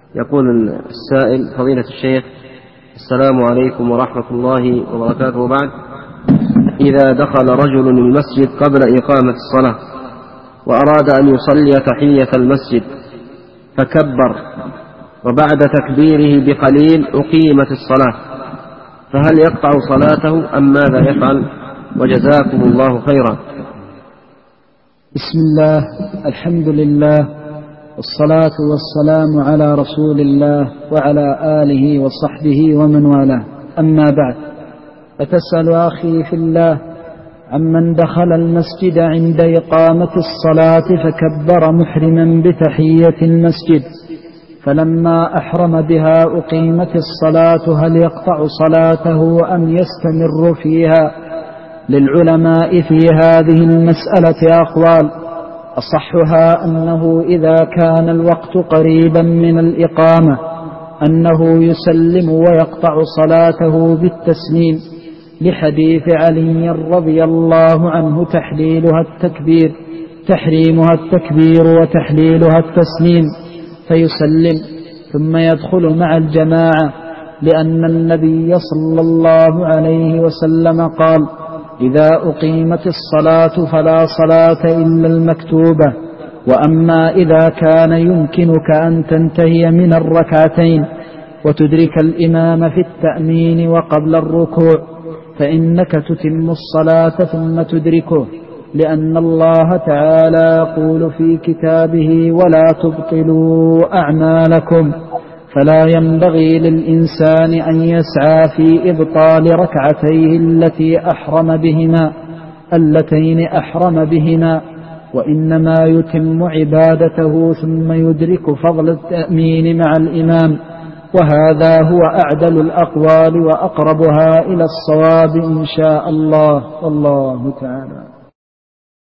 يقول السائل: فضيلة الشيخ، السلام عليكم ورحمة الله وبركاته، وبعد. إذا دخل رجل المسجد قبل إقامة الصلاة وأراد أن يصلي تحية المسجد فكبر، وبعد تكبيره بقليل أقيمت الصلاة، فهل يقطع صلاته أم ماذا يفعل؟ وجزاكم الله خيرا. بسم الله، الحمد لله، والصلاة والسلام على رسول الله وعلى آله وصحبه ومن والاه، أما بعد، فتسأل أخي في الله عمن دخل المسجد عند إقامة الصلاة فكبر محرما بتحية المسجد، فلما أحرم بها أقيمت الصلاة، هل يقطع صلاته أم يستمر فيها؟ للعلماء في هذه المسألة أقوال، أصحها أنه إذا كان الوقت قريبا من الإقامة أنه يسلم ويقطع صلاته بالتسليم، لحديث علي رضي الله عنه تحريمها التكبير وتحليلها التسليم، فيسلم ثم يدخل مع الجماعة، لأن النبي صلى الله عليه وسلم قال: إذا أقيمت الصلاة فلا صلاة إلا المكتوبة. وأما إذا كان يمكنك أن تنتهي من الركعتين وتدرك الإمام في التأمين وقبل الركوع فإنك تتم الصلاة ثم تدركه، لأن الله تعالى يقول في كتابه: ولا تبطلوا أعمالكم. فلا ينبغي للإنسان أن يسعى في إبطال ركعتيه اللتين أحرم بهما، وإنما يتم عبادته ثم يدرك فضل التأمين مع الإمام، وهذا هو أعدل الأقوال وأقربها إلى الصواب إن شاء الله، والله تعالى.